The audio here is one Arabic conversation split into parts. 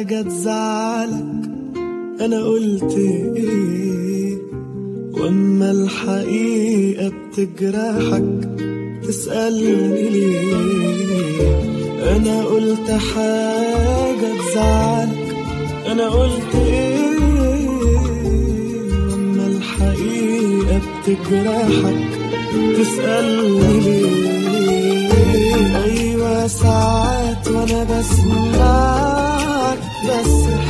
حاجة تزعلك أنا قلت إيه؟ وأما الحقيقة بتجرحك تسألني ليه؟ أنا قلت حاجة تزعلك أنا قلت إيه؟ وأما الحقيقة بتجرحك تسألني ليه؟ أيوة ساعات وأنا بسمعك بسرح،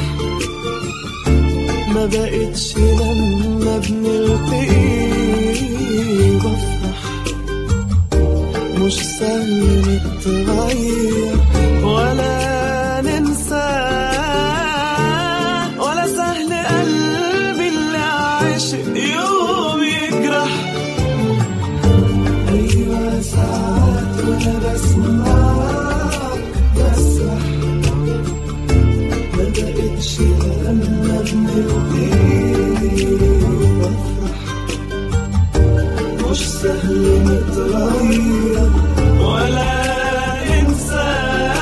ما بقتش لما بنلتقي بفرح. مش سهل نتغير ولا ننسى، ولا سهل قلبي اللي عاشق يوم يجرح. أيوة ساعات وأنا بسمعك بسرح، ما بقتش لما بنلتقي بفرح. مش سهل نتغير ولا ننسى،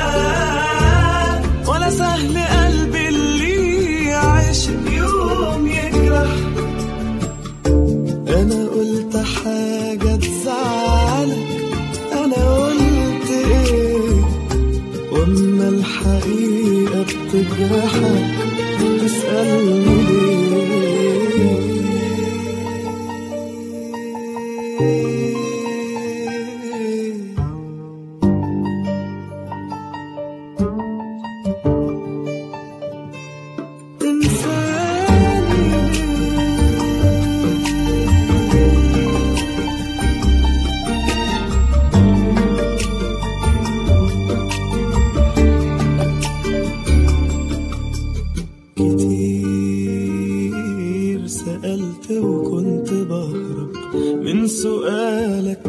ولا سهل قلبي اللي عاشق يوم يجرح. أنا قلت حاجة تزعلك أنا قلت إيه؟ وأما الحقيقة بتجرحك تسألني ليه؟ كتير سألت وكنت بهرب من سؤالك،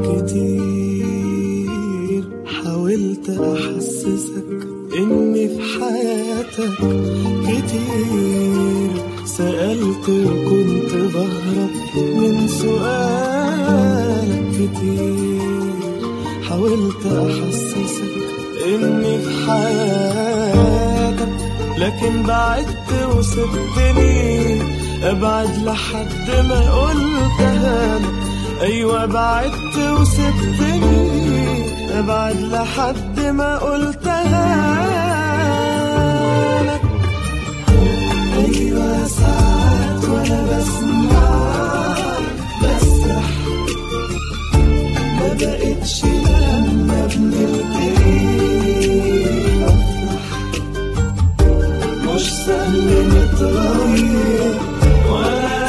كتير حاولت أحسسك إني في حياتك، كتير سألت وكنت بهرب من سؤالك، كتير حاولت أحسسك إني في حياتك. لكن بعدت وسبتني أبعد لحد ما قلتها لك. أيوة بعدت وسبتني أبعد لحد ما قلتها لك. أيوة ساعات وأنا بسمعك بسرح، ما بقتش لما بنلتقي مش سهل نتغير ولا